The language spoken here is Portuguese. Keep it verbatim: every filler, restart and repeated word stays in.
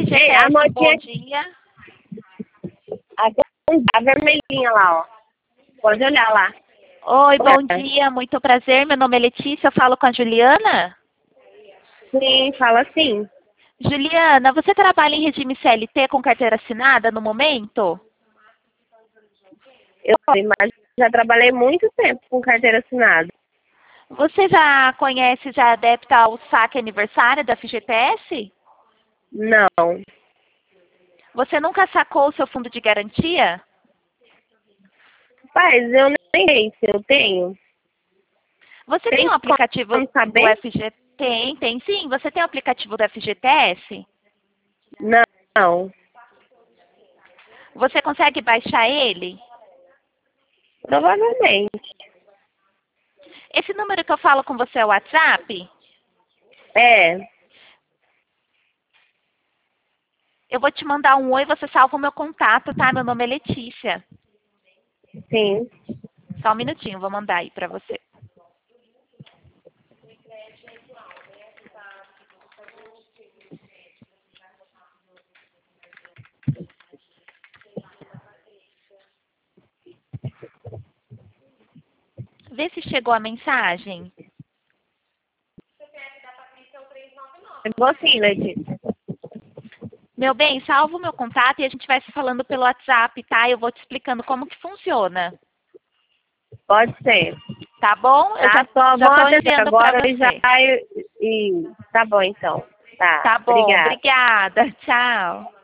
Ei, a F G T S, motinha... bom dia. A vermelhinha lá, ó. Pode olhar lá. Oi, bom Ué. dia, muito prazer. Meu nome é Letícia, eu falo com a Juliana. Sim, fala assim. Juliana, você trabalha em regime C L T com carteira assinada no momento? Eu mas já trabalhei muito tempo com carteira assinada. Você já conhece, já é adepta ao saque aniversário da F G T S? Não. Você nunca sacou o seu fundo de garantia? Mas eu nem sei se eu tenho. Você tem Tem um aplicativo como do saber? F G T? Tem, tem sim. Você tem o aplicativo do F G T S? Não. Você consegue baixar ele? Provavelmente. Esse número que eu falo com você é o WhatsApp? É. Eu vou te mandar um oi, você salva o meu contato, tá? Meu nome é Letícia. Sim. Só um minutinho, vou mandar aí pra você. Vê se chegou a mensagem. Chegou sim, Letícia. Meu bem, salva o meu contato e a gente vai se falando pelo WhatsApp, tá? Eu vou te explicando como que funciona. Pode ser. Tá bom? Eu Tá, já, só já vou tô atender enviando pra agora e já... você. E... Tá bom, então. Tá. Tá bom, Obrigada. obrigada. Tchau.